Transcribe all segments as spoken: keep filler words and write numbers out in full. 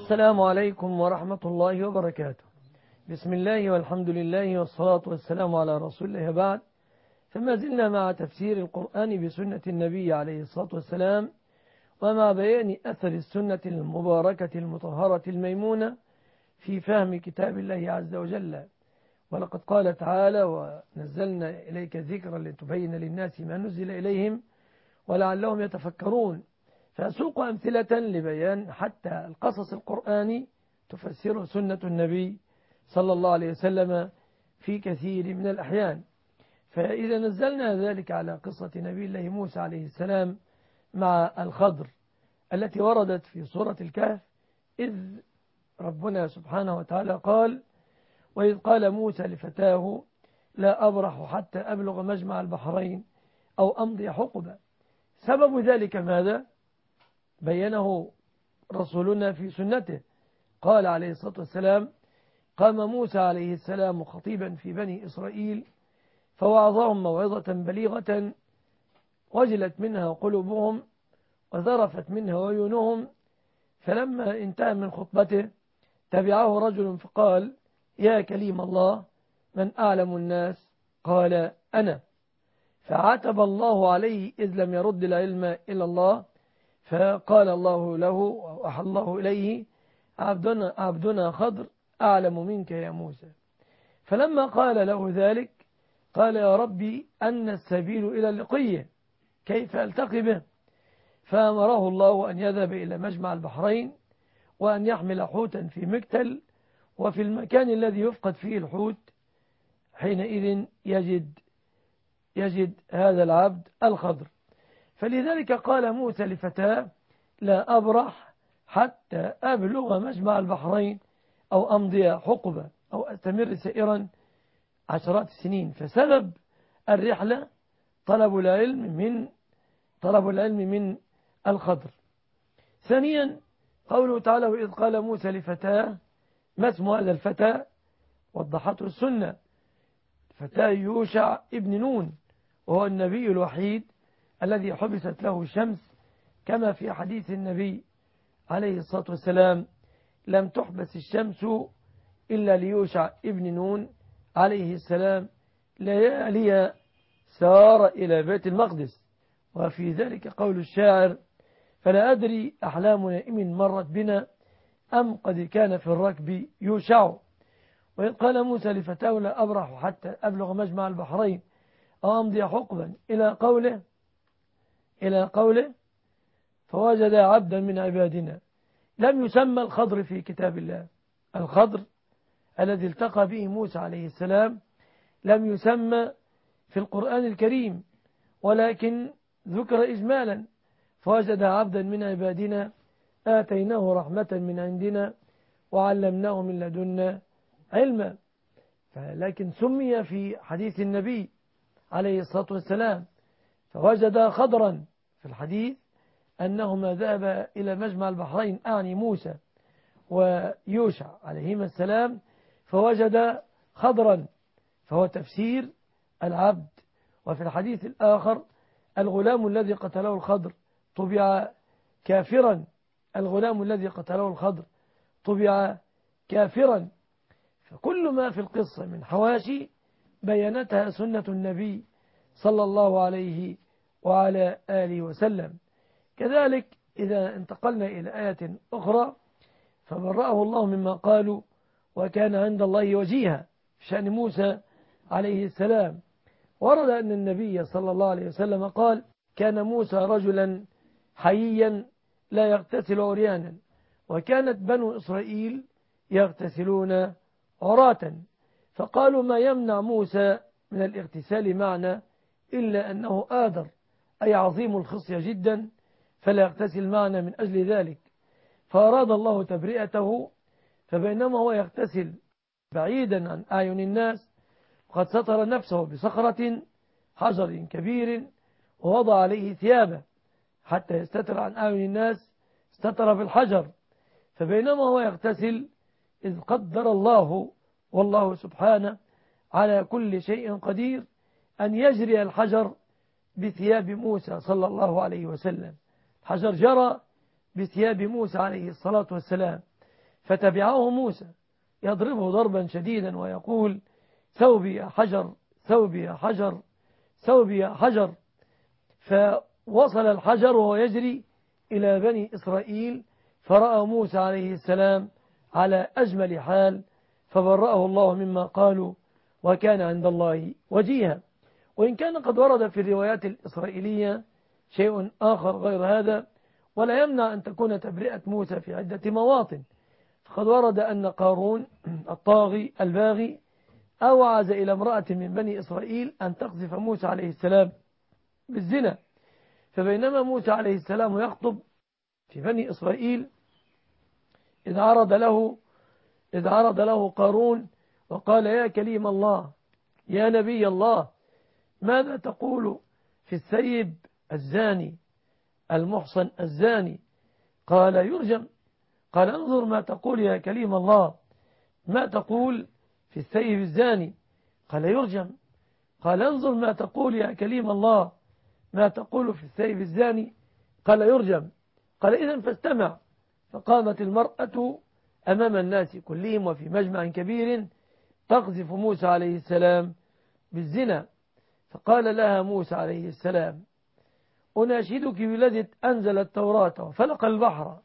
السلام عليكم ورحمة الله وبركاته. بسم الله والحمد لله والصلاة والسلام على رسول الله بعد. فما زلنا مع تفسير القرآن بسنة النبي عليه الصلاة والسلام، ومع بيان أثر السنة المباركة المطهرة الميمونة في فهم كتاب الله عز وجل. ولقد قال تعالى: ونزلنا إليك ذكرا لتبين للناس ما نزل إليهم ولعلهم يتفكرون. فأسوق أمثلة لبيان حتى القصص القرآني تفسر سنة النبي صلى الله عليه وسلم في كثير من الأحيان. فإذا نزلنا ذلك على قصة نبي الله موسى عليه السلام مع الخضر التي وردت في سورة الكهف، إذ ربنا سبحانه وتعالى قال: وإذ قال موسى لفتاه لا أبرح حتى أبلغ مجمع البحرين أو أمضي حقبا. سبب ذلك ماذا؟ بينه رسولنا في سنته. قال عليه الصلاة والسلام: قام موسى عليه السلام خطيبا في بني إسرائيل فوعظهم موعظة بليغة وجلت منها قلوبهم وذرفت منها عيونهم، فلما انتهى من خطبته تبعه رجل فقال: يا كليم الله، من أعلم الناس؟ قال: أنا. فعاتب الله عليه إذ لم يرد العلم إلى الله، فقال الله له وأوحى الله إليه: عبدنا, عبدنا خضر أعلم منك يا موسى. فلما قال له ذلك قال: يا ربي أن السبيل إلى اللقية، كيف ألتقي به؟ فأمره الله أن يذهب إلى مجمع البحرين وأن يحمل حوتا في مكتل، وفي المكان الذي يفقد فيه الحوت حينئذ يجد يجد هذا العبد الخضر. فلذلك قال موسى لفتاه: لا أبرح حتى أبلغ مجمع البحرين أو أمضي حقبة أو أستمر سائرا عشرات السنين. فسبب الرحلة طلب العلم من طلب العلم من الخضر. ثانيا قوله تعالى: وإذ قال موسى لفتاه. ما اسم هذا الفتى؟ وضحته السنة: فتاه يوشع ابن نون، وهو النبي الوحيد الذي حبست له الشمس، كما في حديث النبي عليه الصلاة والسلام: لم تحبس الشمس إلا ليوشع ابن نون عليه السلام، ليالي سار إلى بيت المقدس. وفي ذلك قول الشاعر: فلا أدري أحلام نائم مرت بنا أم قد كان في الركب يوشع. وإذ قال موسى لفتاه: لا أبرح حتى أبلغ مجمع البحرين أو أمضي حقبا إلى قوله إلى قوله فوجد عبدا من عبادنا. لم يسمى الخضر في كتاب الله. الخضر الذي التقى به موسى عليه السلام لم يسمى في القرآن الكريم، ولكن ذكر إجمالا: فوجد عبدا من عبادنا آتيناه رحمة من عندنا وعلمناه من لدنا علما. لكن سمي في حديث النبي عليه الصلاة والسلام فوجد خضرا في الحديث أنهما ذهب إلى مجمع البحرين، أعني موسى ويوشع عليهما السلام، فوجد خضرا، فهو تفسير العبد. وفي الحديث الآخر: الغلام الذي قتله الخضر طبع كافرا، الغلام الذي قتله الخضر طبع كافرا. فكل ما في القصة من حواشي بينتها سنة النبي صلى الله عليه وعلى آله وسلم. كذلك إذا انتقلنا إلى آية أخرى: فبرأه الله مما قالوا وكان عند الله وجيها، في شأن موسى عليه السلام. ورد أن النبي صلى الله عليه وسلم قال: كان موسى رجلا حييا لا يغتسل عريانا، وكانت بنو إسرائيل يغتسلون عراة، فقالوا: ما يمنع موسى من الاغتسال معنا إلا أنه آدر، أي عظيم الخصية جدا، فلا يغتسل معنا من أجل ذلك. فأراد الله تبرئته، فبينما هو يغتسل بعيدا عن أعين الناس قد ستر نفسه بصخرة حجر كبير ووضع عليه ثيابه حتى يستتر عن أعين الناس، استتر بالحجر. فبينما هو يغتسل إذ قدر الله، والله سبحانه على كل شيء قدير، أن يجري الحجر بثياب موسى صلى الله عليه وسلم. الحجر جرى بثياب موسى عليه الصلاة والسلام، فتبعه موسى يضربه ضربا شديدا ويقول ثوبي يا حجر ثوبي يا حجر ثوبي يا حجر. فوصل الحجر وهو يجري إلى بني إسرائيل، فرأى موسى عليه السلام على أجمل حال، فبرأه الله مما قالوا وكان عند الله وجيها. وإن كان قد ورد في الروايات الإسرائيلية شيء آخر غير هذا، ولا يمنع أن تكون تبرئة موسى في عدة مواطن. فقد ورد أن قارون الطاغي الباغي أوعز إلى امرأة من بني إسرائيل أن تقذف موسى عليه السلام بالزنا، فبينما موسى عليه السلام يخطب في بني إسرائيل إذ عرض له إذ عرض له قارون وقال يا كليم الله يا نبي الله ماذا تقول في السيب الزاني المحصن الزاني؟ قال يرجم. قال انظر ما تقول يا كليم الله، ما تقول في السيب الزاني؟ قال يرجم. قال انظر ما تقول يا كليم الله، ما تقول في السيب الزاني؟ قال يرجم. قال إذن فاستمع. فقامت المرأة أمام الناس كلهم وفي مجمع كبير تقذف موسى عليه السلام بالزنا. فقال لها موسى عليه السلام أناشدك بلذة أنزل التوراة وفلق البحر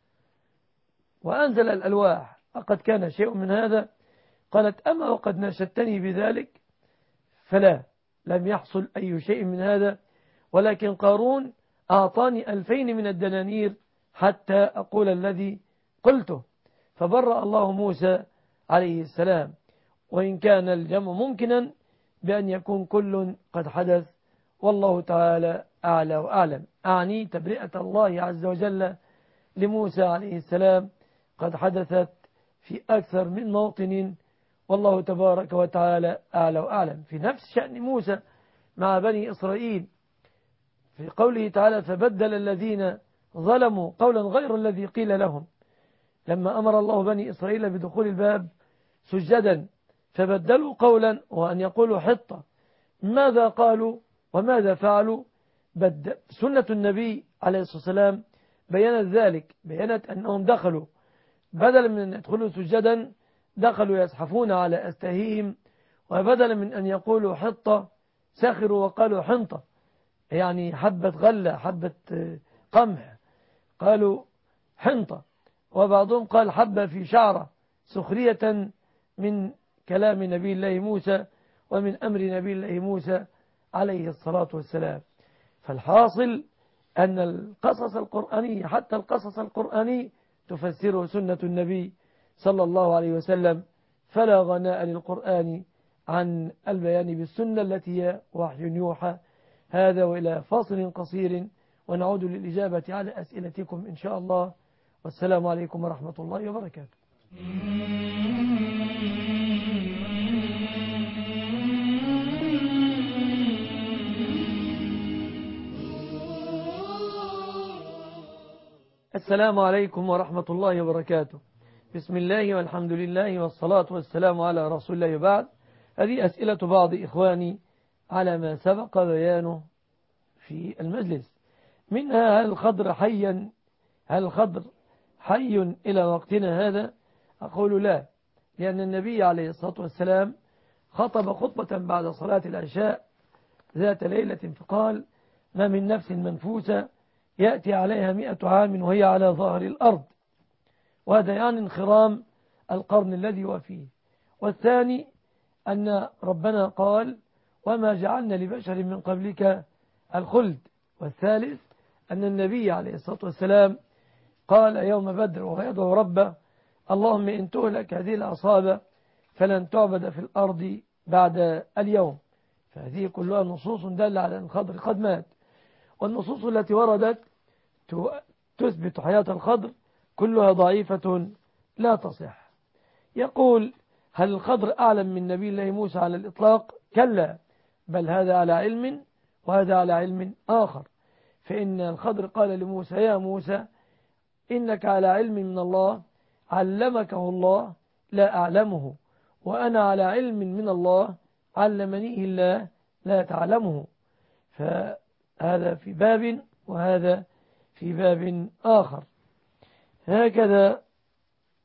وأنزل الألواح أقد كان شيء من هذا؟ قالت أما وقد ناشدتني بذلك؟ فلا، لم يحصل أي شيء من هذا، ولكن قارون أعطاني ألفين من الدنانير حتى أقول الذي قلته. فبرأ الله موسى عليه السلام، وإن كان الجمع ممكنا بأن يكون كل قد حدث، والله تعالى أعلى وأعلم. أعني تبرئة الله عز وجل لموسى عليه السلام قد حدثت في أكثر من موطن، والله تبارك وتعالى أعلى وأعلم. في نفس شأن موسى مع بني إسرائيل في قوله تعالى فبدل الذين ظلموا قولا غير الذي قيل لهم، لما أمر الله بني إسرائيل بدخول الباب سجدا فبدلوا قولا وأن يقولوا حطة، ماذا قالوا وماذا فعلوا؟ بد سنة النبي عليه الصلاة والسلام بيّنت ذلك، بيّنت أنهم دخلوا بدلا من أن يدخلوا سجدا دخلوا يزحفون على أستهيهم، وبدلا من أن يقولوا حطة سخروا وقالوا حنطة، يعني حبة غلة حبة قمح، قالوا حنطة. وبعضهم قال حبة في شعرة سخرية من كلام نبي الله موسى ومن أمر نبي الله موسى عليه الصلاة والسلام. فالحاصل أن القصص القرآني حتى القصص القرآني تفسره سنة النبي صلى الله عليه وسلم، فلا غناء للقرآن عن البيان بالسنة التي هي وحي يوحى. هذا وإلى فاصل قصير ونعود للإجابة على أسئلتكم إن شاء الله، والسلام عليكم ورحمة الله وبركاته. السلام عليكم ورحمة الله وبركاته. بسم الله والحمد لله والصلاة والسلام على رسول الله. بعد هذه أسئلة بعض إخواني على ما سبق بيانه في المجلس، منها هل الخضر حيا هل الخضر حي إلى وقتنا هذا؟ أقول لا، لأن النبي عليه الصلاة والسلام خطب خطبة بعد صلاة العشاء ذات ليلة فقال ما من نفس منفوسة يأتي عليها مئة عام وهي على ظهر الأرض، وهذا يعني انخرام القرن الذي هو فيه. والثاني أن ربنا قال وما جعلنا لبشر من قبلك الخلد. والثالث أن النبي عليه الصلاة والسلام قال يوم بدر وهو يدعو ربه اللهم إن تهلك هذه العصابة فلن تعبد في الأرض بعد اليوم. فهذه كلها نصوص دالة على أن الخضر قد مات، والنصوص التي وردت تثبت حياة الخضر كلها ضعيفة لا تصح. يقول هل الخضر أعلم من نبي الله موسى على الإطلاق؟ كلا، بل هذا على علم وهذا على علم آخر. فإن الخضر قال لموسى يا موسى إنك على علم من الله علمكه الله لا أعلمه، وأنا على علم من الله علمنيه الله لا تعلمه. فهذا في باب وهذا في باب آخر. هكذا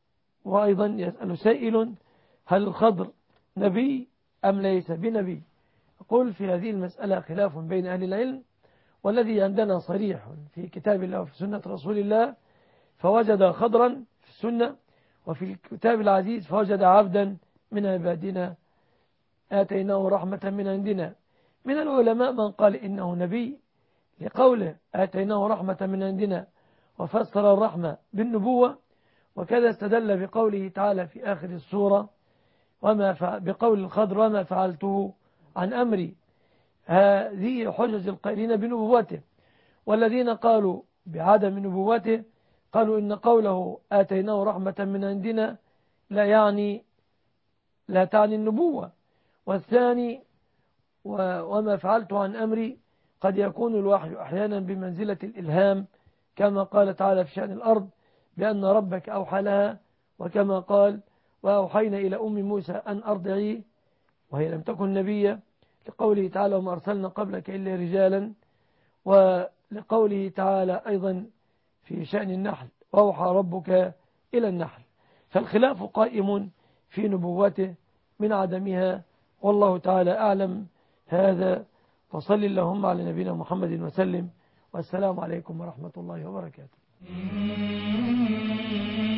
وأيضا يسأل سائل هل الخضر نبي أم ليس بنبي؟ أقول في هذه المسألة خلاف بين أهل العلم، والذي عندنا صريح في كتاب الله وفي سنة رسول الله، فوجد خضرا في السنة، وفي الكتاب العزيز فوجد عبدا من عبادنا آتيناه رحمة من عندنا. من العلماء من قال إنه نبي لقوله آتيناه رحمة من عندنا، وفسر الرحمة بالنبوة، وكذا استدل بقوله تعالى في آخر السورة وما بقول الخضر وما فعلته عن أمري. هذه حجج القائلين بنبوته. والذين قالوا بعدم نبوته قالوا إن قوله آتيناه رحمة من عندنا لا يعني لا تعني النبوة. والثاني وما فعلت عن أمري قد يكون الوحي أحيانا بمنزلة الإلهام، كما قال تعالى في شأن الأرض بأن ربك أوحى لها، وكما قال وأوحينا إلى أم موسى أن أرضعيه وهي لم تكن نبية، لقوله تعالى وما أرسلنا قبلك إلا رجالا، ولقوله تعالى أيضا في شأن النحل وأوحى ربك إلى النحل. فالخلاف قائم في نبوته من عدمها، والله تعالى أعلم. هذا فصل اللهم على نبينا محمد وسلم، والسلام عليكم ورحمة الله وبركاته.